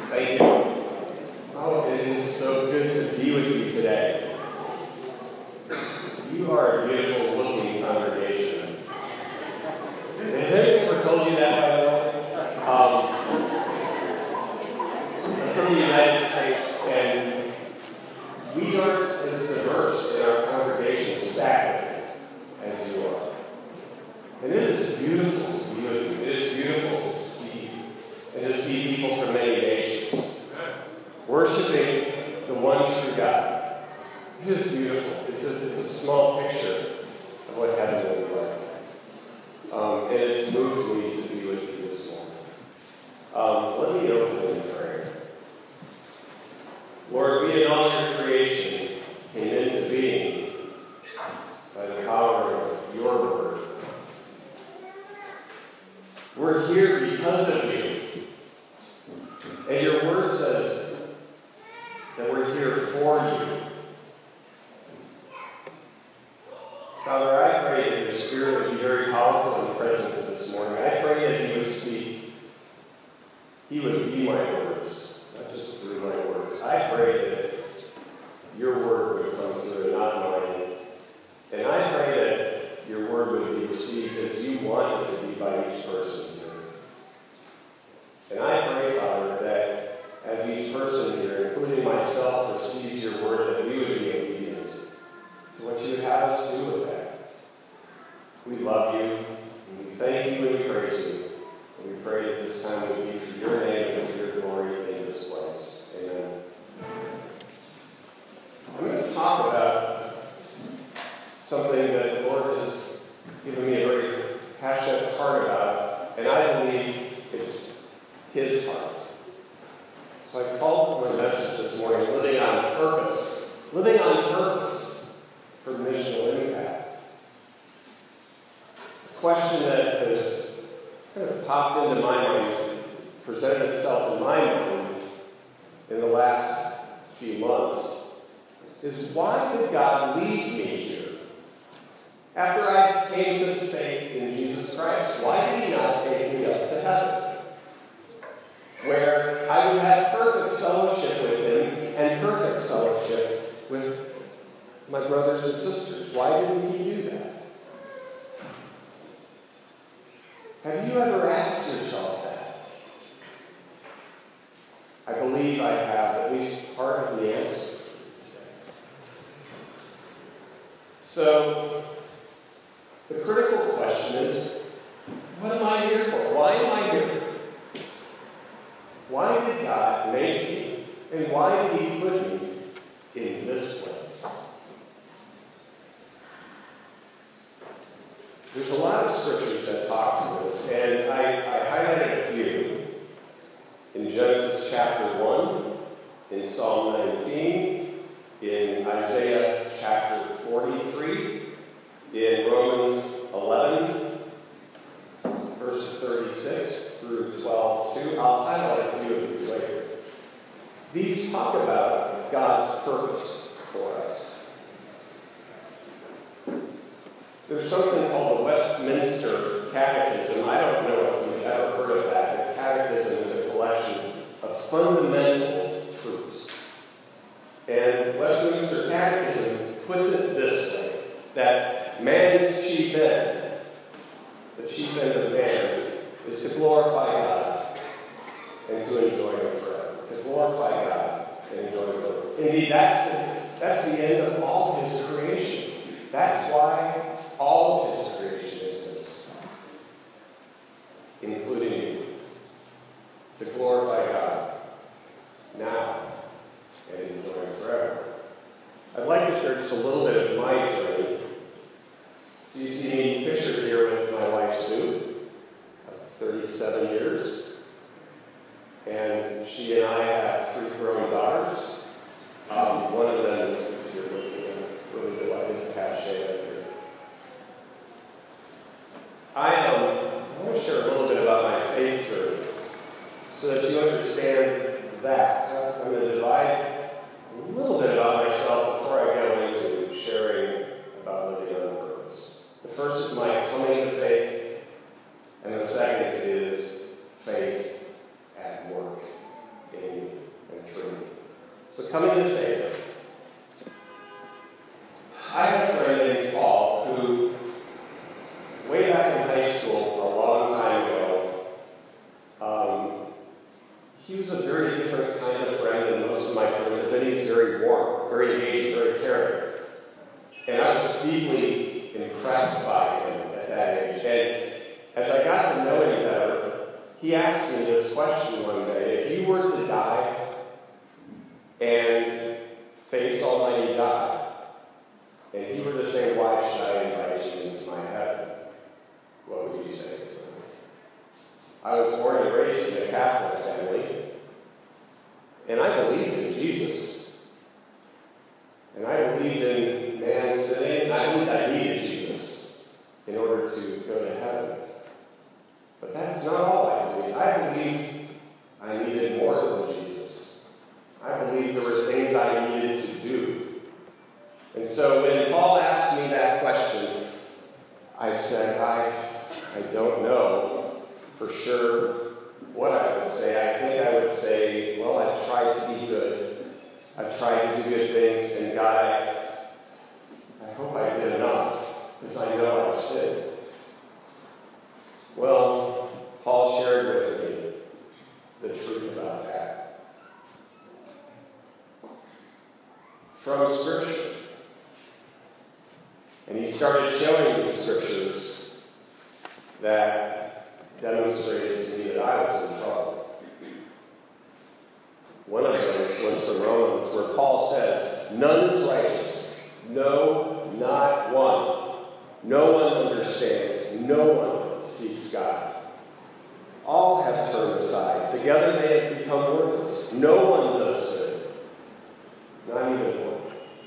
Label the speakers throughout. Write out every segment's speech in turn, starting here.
Speaker 1: Thank you. Oh, it is so good to be with you today. You are a beautiful looking congregation. Has anyone ever told you that, by the way? I'm from the United States, and we aren't as diverse in our congregation, sadly, as you are. And it is beautiful to be with you. It is beautiful to see, and to see people from many nations worshiping the one true God. It is beautiful. It's a small picture of what heaven will be like. And it's moved me to be with you this morning. Let me open in prayer. Lord, we acknowledge your creation came into being by the power of your word. We're here because of you. And your word says that we're here for you. Father, I pray that your Spirit would be very powerful and present this morning. I pray that you would speak. He would be my words, not just through my words. I pray that your word would come through and not mine. And I pray that your word would be received as you want it to be by each person here. And I pray, Father, that as each person here, including myself, receives your word, that we would be obedient to what you have us do with that. We love you, and we thank you and we praise you. And we pray that this time would be for your name and for your glory in this place. Amen. I'm going to talk about something that the Lord has given me a very passionate heart about, and I believe it's his heart. So I called my message this morning, Living on Purpose. Living on Purpose for missional impact. A question that has kind of popped into my mind, presented itself in my mind in the last few months, is why did God leave me here? After I came to faith in Jesus Christ, why did he not take me up to heaven, where I would have perfect fellowship with him and perfect fellowship with my brothers and sisters? Why didn't he do that? Have you ever asked yourself that? I believe I have at least part of the answer. So, the critical question is, what am I here for? Why am I here? Why did God make me? And why did he put me in this place? There's a lot of scriptures that talk to this, and I highlighted a few. In Genesis chapter 1, in Psalm 19, in Isaiah chapter 43, in Romans 11, verses 36 through 12:2. I'll highlight a few of these later. These talk about God's purpose for us. There's something called the Westminster Catechism. I don't know if you've ever heard of that. The Catechism is a collection of fundamental truths. And Westminster Catechism puts it this way, that man's chief end, the chief end of man, is to glorify God and to enjoy him forever. To glorify God and enjoy him forever. Indeed, that's the end of all his creation. That's why all of his creation exists, including you. To glorify God now and enjoy him forever. I'd like to share just a little bit of my journey. So you see me pictured here with my wife, Sue, of 37 years. And she and I have 3 growing daughters. One of them is here with me. I'm really delighted to have Shay up here. I want to share a little bit about my faith journey so that you understand that. I'm going to divide a little bit about myself before I go into sharing about living on purpose. The first is my coming to faith, and the second is faith at work in So coming to faith. I have a friend named Paul who, way back in high school, a long time ago, he was a very different kind of friend than most of my friends, and then he's very warm, very engaged, very caring. And I was deeply impressed by him at that age. And as I got to know him better, he asked me this question one day: if you were to die and face Almighty God, and he were to say, "Why should I invite you into my heaven?" what would you say? I was born and raised in a Catholic family, and I believed in Jesus. And I believed in man sinning. I believed I needed Jesus in order to go to heaven. But that's not all I believed. I believed I needed more than Jesus. I believed there were things I needed to do. And so when Paul asked me that question, I said, I don't know for sure what I would say. I think I would say, well, I've tried to be good. I've tried to do good things, and God, I hope I did enough, because I know I've sinned. Well, Paul shared with me the truth about that. From Scripture. And he started showing me scriptures that demonstrated to me that I was in trouble. One of those was from Romans, where Paul says, "None is righteous, no, not one. No one understands, no one seeks God. All have turned aside. Together they have become worthless. No one does good, not even one."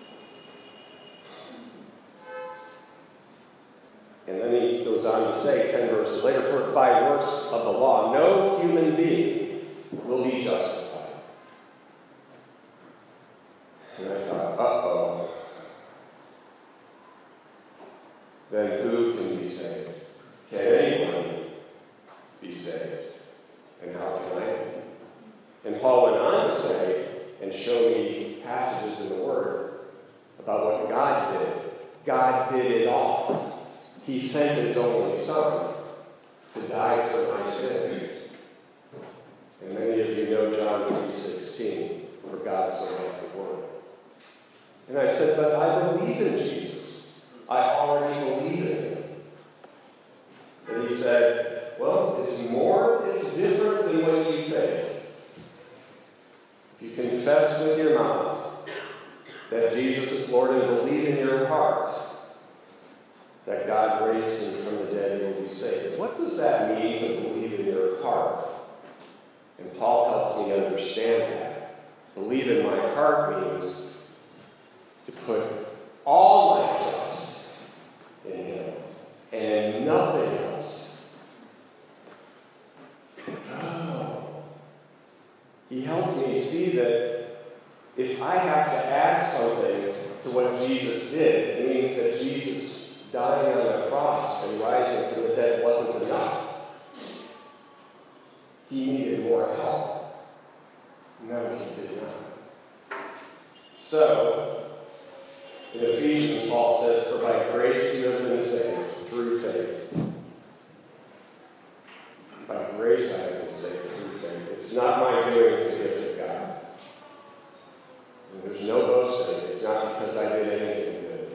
Speaker 1: And then he goes on to say, 10 verses later, "For by works of the law, no human being will be justified." And I thought, uh-oh. Then who can be saved? Can anyone be saved? And how can I be? And Paul went on to say, and show me passages in the Word about what God did. God did it all. He sent his only Son to die for my sins. And many of you know John 3:16, "For God so loved the world." And I said, but I believe in Jesus. I already believe in him. And he said, well, it's different than what you think. If you confess with your mouth that Jesus is Lord and believe in your heart that God raised him from the dead, you will be saved. What does that mean to believe in your heart? And Paul helped me understand that. Believe in my heart means to put all my trust in him and in nothing else. Oh. He helped me see that if I have to add something to what Jesus did, it means that Jesus dying on the cross and rising from the dead wasn't enough. He needed more help. No, he did not. So, in Ephesians, Paul says, "For by grace you have been saved through faith." By grace I have been saved through faith. It's not my doing, it's a gift of God. And there's no boasting. It's not because I did anything good.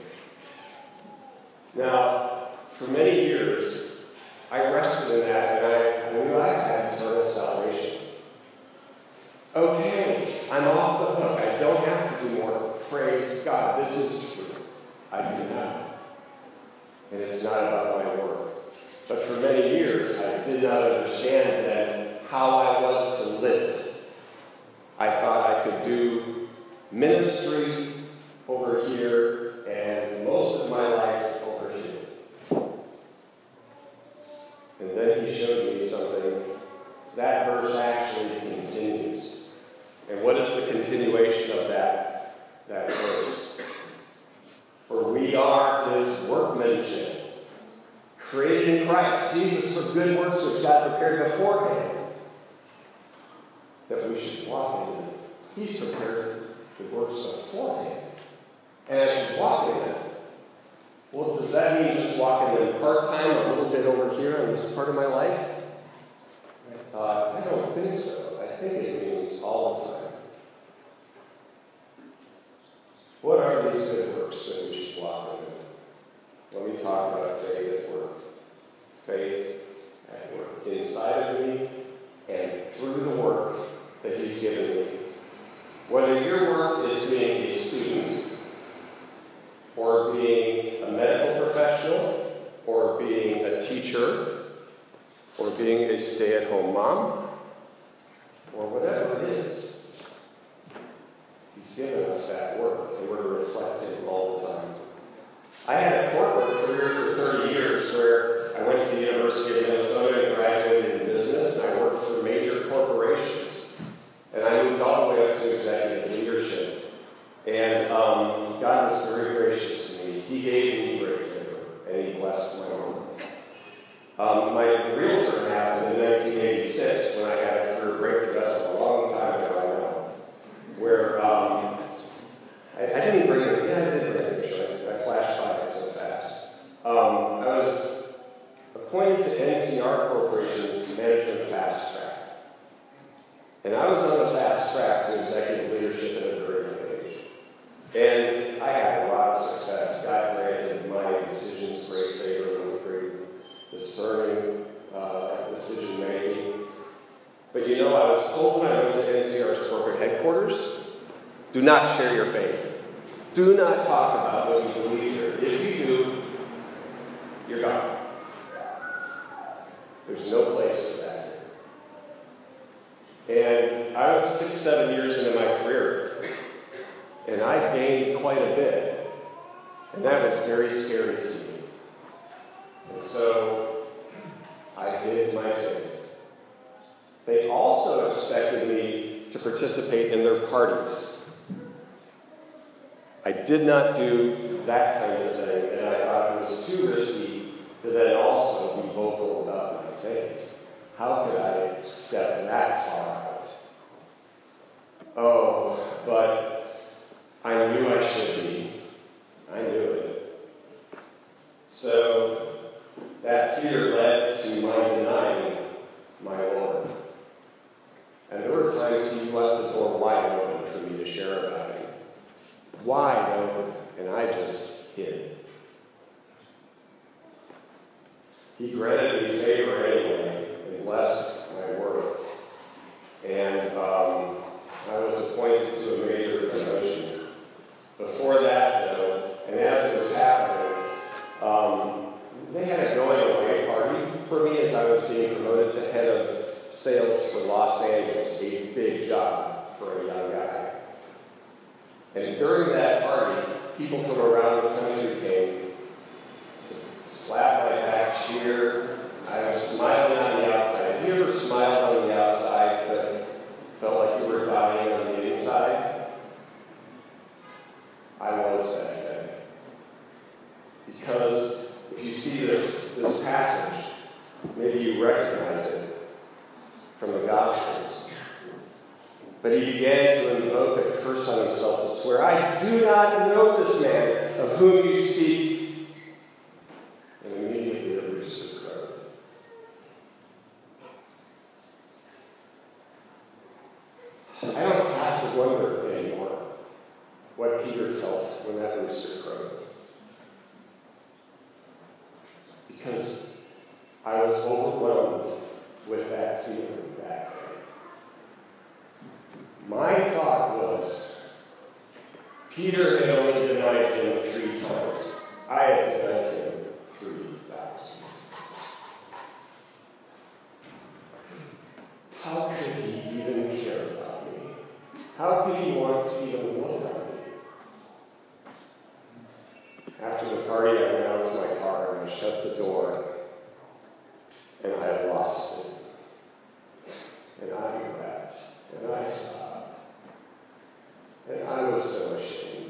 Speaker 1: Now, for many years, I rested in that, and I knew I had eternal salvation. Okay, I'm off the hook. I don't have to do more. Praise God. This is true. I do not. And it's not about my work. But for many years, I did not understand then how I was to live. I thought I could do ministry over here and most of my life over here. And then he showed me something. That verse actually continues. And what is the continuation of that verse? For we are his workmanship, created in Christ Jesus for good works which God prepared beforehand that we should walk in them. He's prepared the works beforehand. And I should walk in them. Well, does that mean just walk in them part-time, a little bit over here in this part of my life? I don't think so. I think it means all the time. What are these good works that we should walk in? Let me talk about faith at work. Faith at work inside of me and through the work that He's given me. Whether your work is being a student, or being a medical professional, or being a teacher, or being a stay-at-home mom, or whatever it is, He's given us that work, and we're to reflect Him all the time. I had a corporate career for 30 years where I went to the University of Minnesota and graduated in business, and I worked for major corporations. And I moved all the way up to executive leadership. And God was very gracious to me. He gave me great favor, and He blessed my home. My real turn happened in 1986 when I had a career breakthrough. That's a long time ago, I know. Where I didn't bring it. Yeah, I did bring it. I flashed by it so fast. I was appointed to NCR Corporation's management fast track. And I was on the fast track to executive leadership at a very young age. And I had a lot of success. God granted my decisions great favor and great discerning decision making. But you know, I was told when I went to NCR's corporate headquarters, do not share your faith. Do not talk about what you believe here. If you do, you're gone. There's no place for that here. And I was 6-7 years into my career, and I gained quite a bit. And that was very scary to me. And so I hid my faith. They also expected me to participate in their parties. I did not do that kind of thing, and I thought it was too risky to then also be vocal about my faith. How could I step that far out? Oh, but I knew I should be. I knew it. So that fear led to my denying my Lord. And there were times He left the door wide open for me to share about Him. Wide open, and I just hid. He granted me favor anyway, and blessed my work. And I was appointed to a major promotion. Before that, though, and as it was happening, they had a going-away party for me as I was being promoted to head of sales for Los Angeles, a big job for a young guy. And during that party, people from around the country came to slap my back, cheer. I was smiling on the outside. Have you ever smiled on the outside but felt like you were dying on the inside? I was that day. Because if you see this passage, maybe you recognize it from the Gospels. But he began to invoke a curse on himself to swear, I do not know this man of whom you speak. And immediately a rooster crowed. I don't have to wonder anymore what Peter felt when that rooster crowed. Because I was overwhelmed with that feeling back then. My thought was, Peter had only denied Him 3 times. I had denied Him 3,000. How could He even care about me? How could He want to even know about me? After the party, I went out to my car and I shut the door, and I had lost it. And I wept, and I sobbed. And I was so ashamed.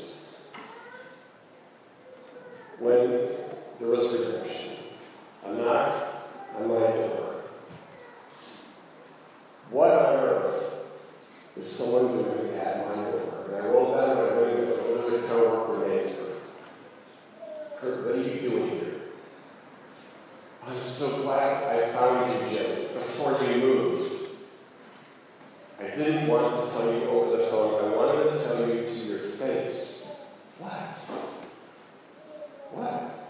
Speaker 1: When there was redemption, a knock on my door. What on earth is someone doing at my door? And I rolled down I didn't want to tell you over the phone. I wanted to tell you to your face. What? What?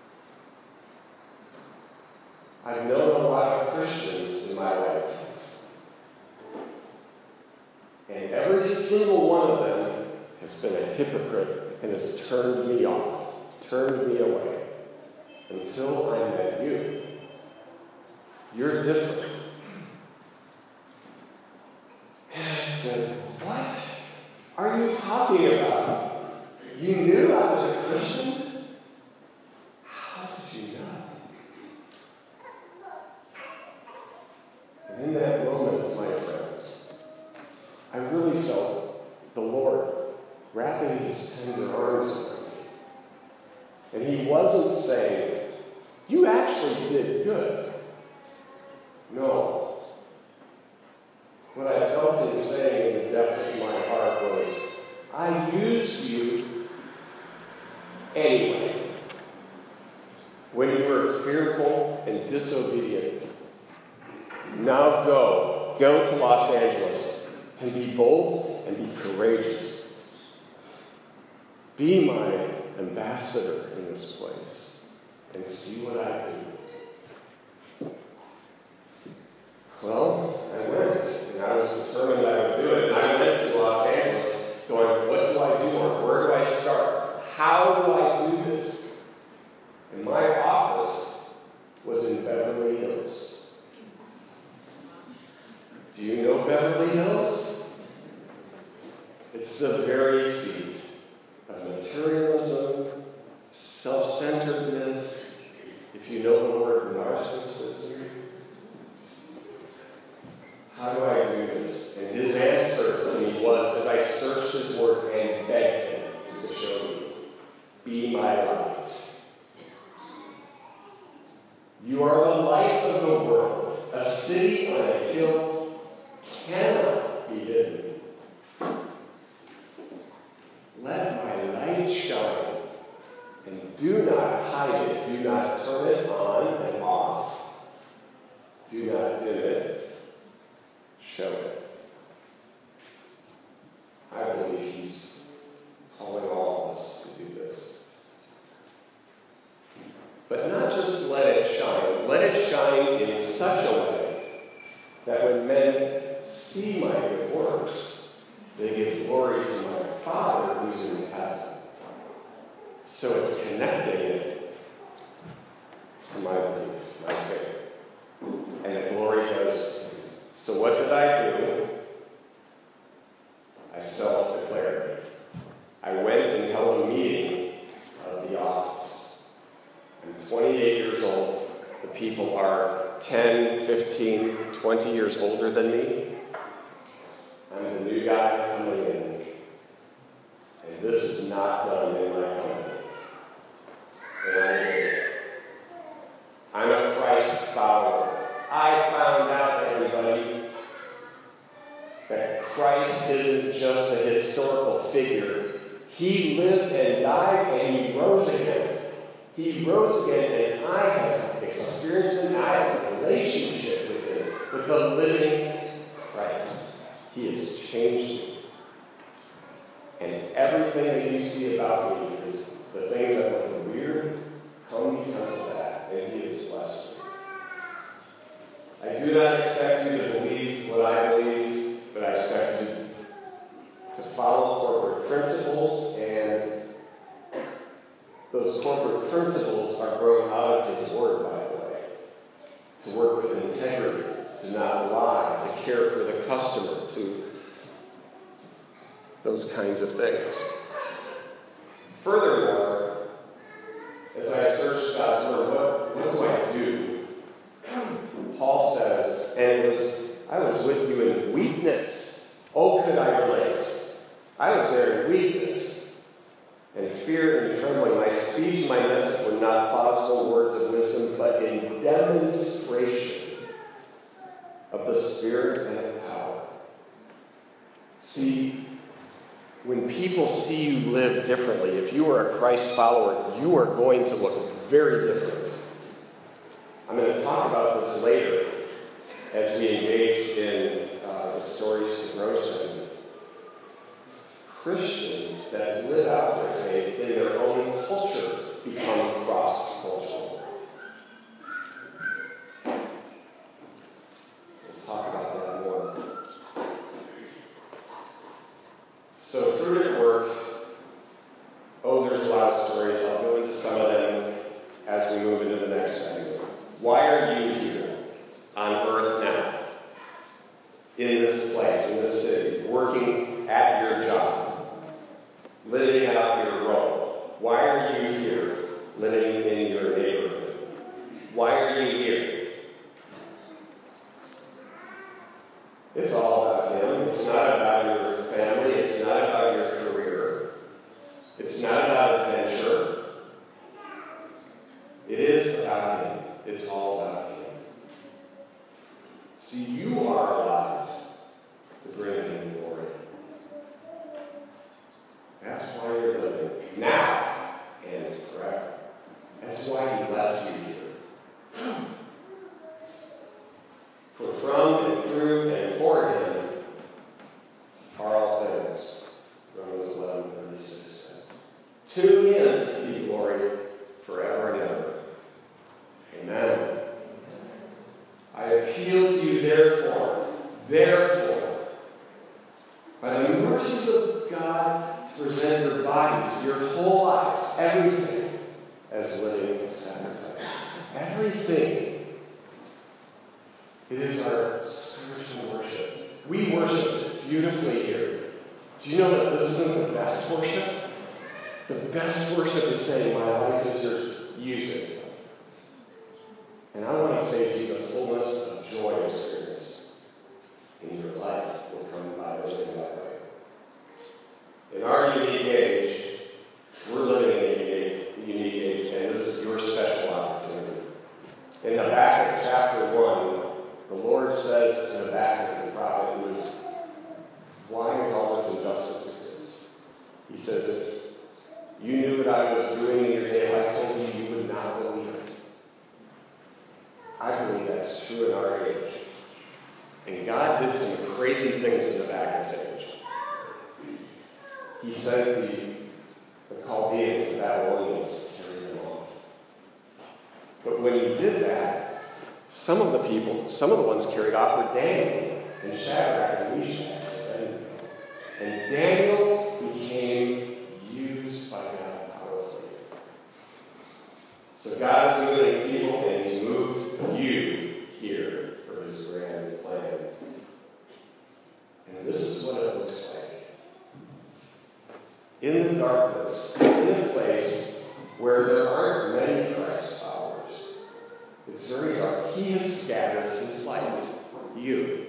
Speaker 1: I've known a lot of Christians in my life. And every single one of them has been a hypocrite and has turned me off, turned me away, until I met you. You're different. And I said, what are you talking about? You knew I was a Christian? How did you know? And in that moment, my friends, I really felt the Lord wrapping his tender arms around me. And he wasn't saying, you actually did good. No. What I felt him saying in the depth of my heart was, I used you anyway. When you were fearful and disobedient. Now go to Los Angeles and be bold and be courageous. Be my ambassador in this place and see what I do. Well, I went, and I was determined I would do it. And I went to Los Angeles going, what do I do, Lord? Where do I start? How do I do this? And my office was in Beverly Hills. Do you know Beverly Hills? It's the very seat of materialism, self-centeredness, if you know the word narcissism. How do I do this? And his answer to me was, as I searched his word and begged him to show me, be my light. You are the light of the world. A city on a hill cannot be hidden. Let my light shine, and do not hide it. Do not turn it on and off. Do not dim it. Show it. I believe he's calling all of us to do this. But not just let it shine. Let it shine in such a way that when men see my good works, they give glory to my Father who's in heaven. So it's connecting it to my belief, my faith. And the glory goes to me. So what did I do? I self-declared. I went and held a meeting of the office. I'm 28 years old. The people are 10, 15, 20 years older than me. I'm the new guy coming in. And this is not done in my company. And I'm a Christ follower. I found out, everybody, that Christ isn't just a historical figure. He lived and died and he rose again. He rose again, and I have experienced and I have a relationship with him, with the living Christ. He has changed me. And everything that you see about me is the things that look weird come because of that, and he has blessed me. I do not expect you to believe what I believe, but I expect you to follow corporate principles, and those corporate principles are grown out of his word, by the way. To work with integrity, to not lie, to care for the customer, to those kinds of things. Furthermore, as I search God's word, what do I do? Paul says, I was with you in weakness. Oh, could I relate? I was there in weakness and fear and trembling. My speech and my message were not plausible words of wisdom, but in demonstration of the Spirit and power. See, when people see you live differently, if you are a Christ follower, you are going to look very different. I'm going to talk about this later as we engage in the stories Christians that live out their faith in their own culture become cross-cultural. We'll talk about that more. So fruit at work. Oh, there's a lot of stories. I'll go into some of them as we move into the next segment. Why are you here on earth now? In this place, in this city, working at your job, living out your role. Why are you here living in your neighborhood? Why are you here? It's all about Him. It's not about your family. It's not about your career. It's not about adventure. It is about Him. It's all about Him. See, you are alive to bring Him glory. That's why you're living now and forever. That's why He left you here. For from and through and for Him are all things. Romans 11:36 says. To Him be glory forever and ever. Amen. I appeal to you, therefore, by the mercies of God, to present your bodies, your whole lives, everything, as living sacrifice. Everything. It is our spiritual worship. We worship beautifully here. Do you know that this isn't the best worship? The best worship is saying, my life is yours. Use it. And I want to say to you, the fullness of joy experience in your life will come by living that way. In our unique age, we're living in a unique age, and this is your special opportunity. In Habakkuk chapter 1, the Lord says to Habakkuk the prophet, who is, why is all this injustice exist? He says, if you knew what I was doing in your day, if I told you, you would not believe it. I believe that's true in our age. And God did some crazy things in Habakkuk's age. He sent the Chaldeans, the Babylonians, to carry them off. But when he did that, some of the ones carried off were Daniel and Shadrach and Meshach and Abednego. And Daniel became used by God powerfully. So God is moving people, and He's moved you here for His grand plan. And this is what it looks like. In the darkness, in a place where there aren't many Christ followers, it's very dark. He has scattered His light. You.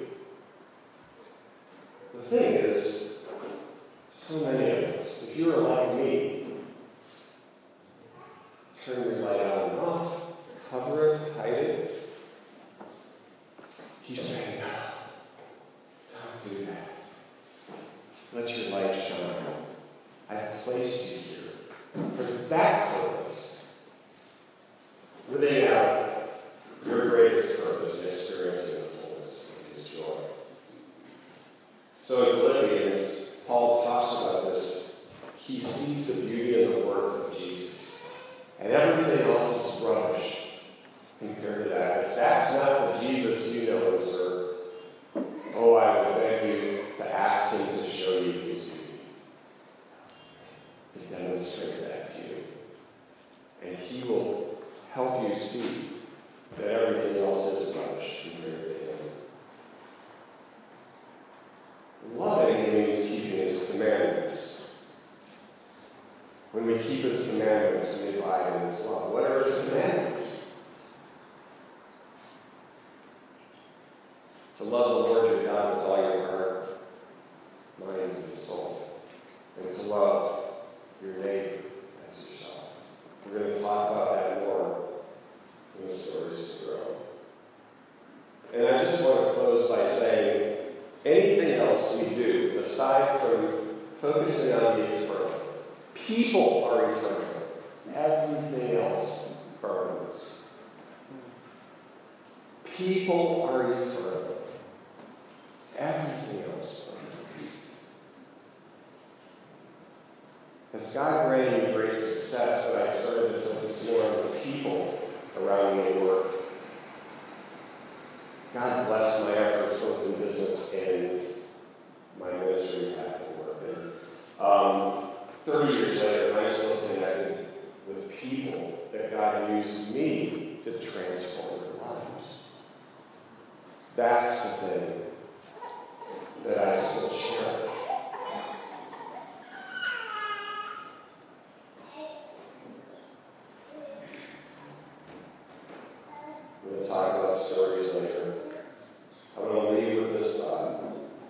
Speaker 1: The thing is, so many of us, if you are like me, turn your light on and off, cover it, hide it. He's saying, no, don't do that. Let your light shine. I've placed you here for that purpose. Living out your greatest purpose and experiencing the fullness of His joy. So in Philippians, Paul talks about this. He sees the beauty and the worth of Jesus. And everything else is rubbish compared to that. If that's not the Jesus you know and serve, oh, I would beg you to ask Him to show you His beauty. To demonstrate that to you. And He will help you see that everything else is rubbish compared to Him. Loving means keeping His commandments. When we keep His commandments, we abide in His love. What are His commandments? To love the Lord your God with all your heart, mind, and soul. And to love your neighbor as yourself. We're going to talk about that more in the stories to grow. And I just want to close by saying, anything else we do, aside from focusing on the eternal, people are eternal. Everything else burns. People are eternal. Everything else burns. As God granted me great success when I started to focus more on the people around me at work, God blessed my efforts both in business and my ministry at work. And 30 years later, I'm still connected with people that God used me to transform their lives. That's the thing that I still cherish. We're going to talk about stories later. I'm going to leave with this thought.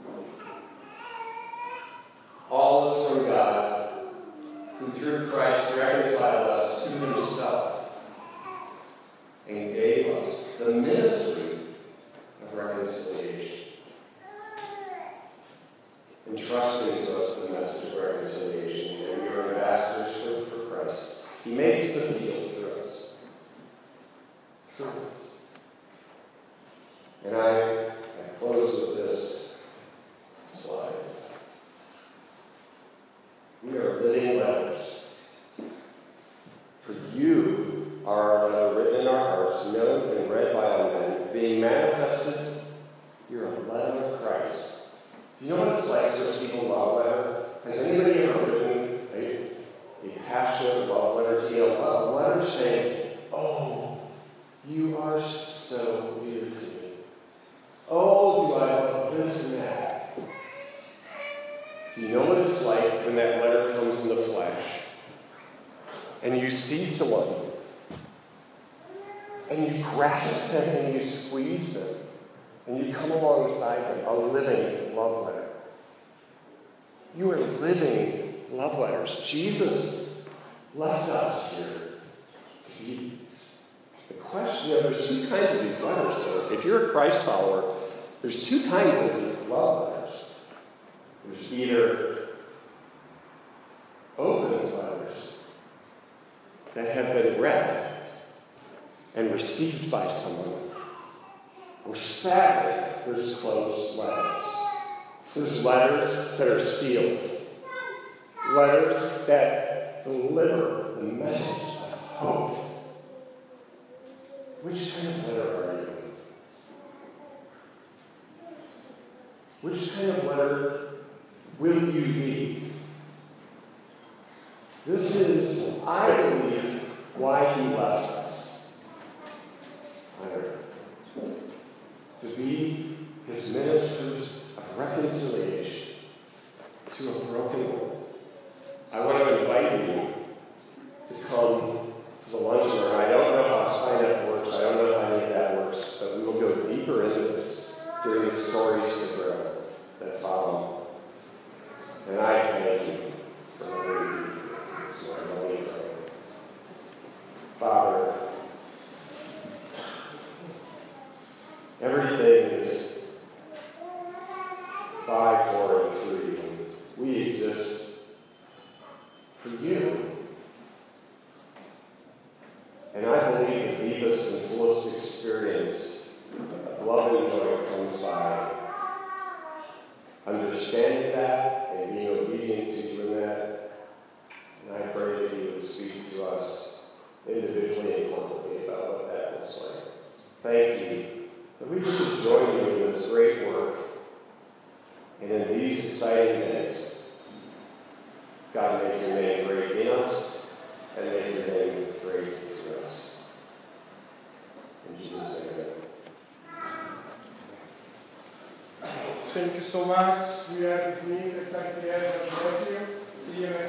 Speaker 1: All is from God, who through Christ reconciled us to himself and gave us the ministry of reconciliation, entrusting to us the message of reconciliation, and we are ambassadors for Christ. He makes the deal through us. Through us. And I close with this slide. We are living letters. For you are our letter written in our hearts, known and read by all men, being manifested. You're a letter of Christ. Do you know what it's like to receive a love letter? Has anybody ever written a passionate love letter to you? A letter saying, "Oh, you are so dear to me. Oh, do I love this and that." Do you know what it's like when that letter comes in the flesh and you see someone and you grasp them and you squeeze them and you come alongside them, a living love letter? You are living love letters. Jesus left us here to be these. The question, there's two kinds of these letters, though. If you're a Christ follower, there's two kinds of these love letters. There's either open letters that have been read and received by someone, or sadly, there's closed letters. There's letters that are sealed. Letters that deliver the message of hope. Which kind of letter are you? Which kind of letter will you be? This is, I believe, why he left us on earth. To be his ministers of reconciliation to a broken world. I want to invite you to come to the luncheon hour. I don't know how sign-up works. I don't know how any of that works, but we will go deeper into this during the stories that follow. And I thank you for letting me this morning. Father, everything is by, for, and through you. We exist for you. And I believe the deepest and fullest experience of love and joy comes by understanding that and being obedient to you in that. And I pray that you would speak to us individually and corporately about what that looks like. Thank you that we get to join you in this great work and in these exciting days. God, make your name great in us and make your name great through us. In Jesus' name, amen.
Speaker 2: Thank you so much. We are dismissed. Exactly as I told you. See you next